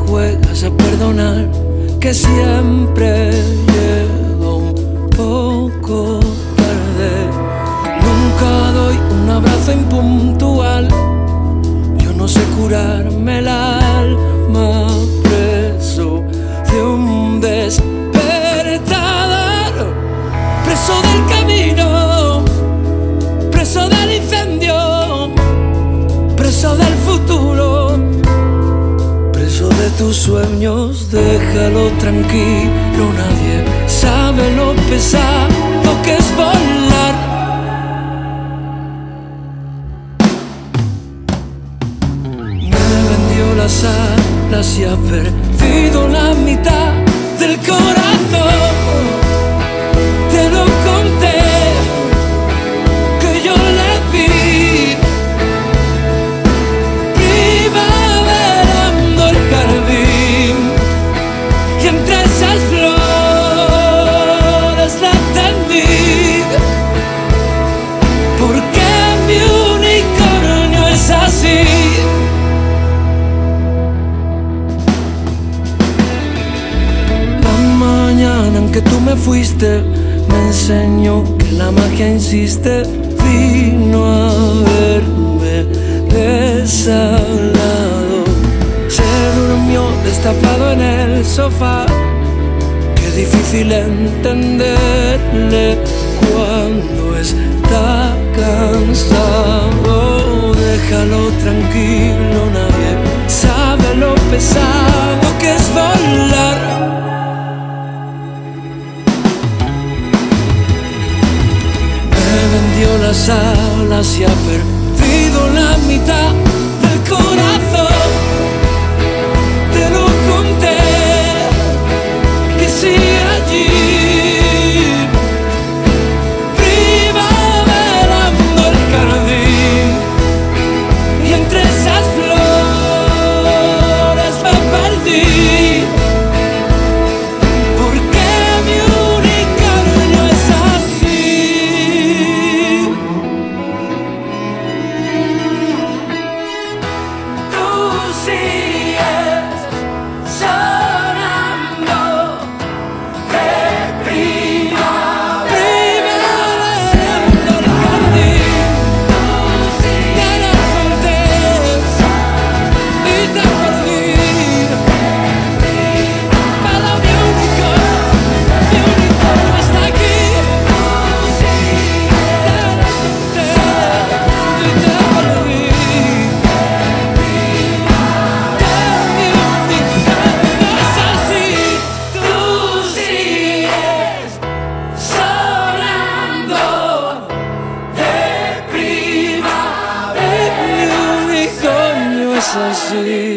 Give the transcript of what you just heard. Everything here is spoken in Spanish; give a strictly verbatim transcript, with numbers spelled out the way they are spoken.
juegas a perdonar, que siempre llego un poco tarde. Nunca doy un abrazo impuntual, yo no sé curarme el alma, preso de un despertador, preso del camino, preso del incendio, preso del futuro, preso de tus sueños. Déjalo tranquilo, nadie sabe lo pesado que es volar. Me vendió las alas y ha perdido la mitad del corazón. Te lo conté, que yo le vi primaverando el jardín, y entre esas flores la tendí, porque mi unicornio es así. La mañana en que tú me fuiste me enseñó que la magia insiste. Vino a verme desalado, se durmió destapado en el sofá. Qué difícil entenderle cuando está cansado. Déjalo tranquilo, nadie sabe lo pesado que es volar. Vendió las alas y ha perdido la mitad del corazón. Te lo conté, que sí allí primaverando el jardín, y entre esas flores me perdí, porque mi unicornio es así. Así.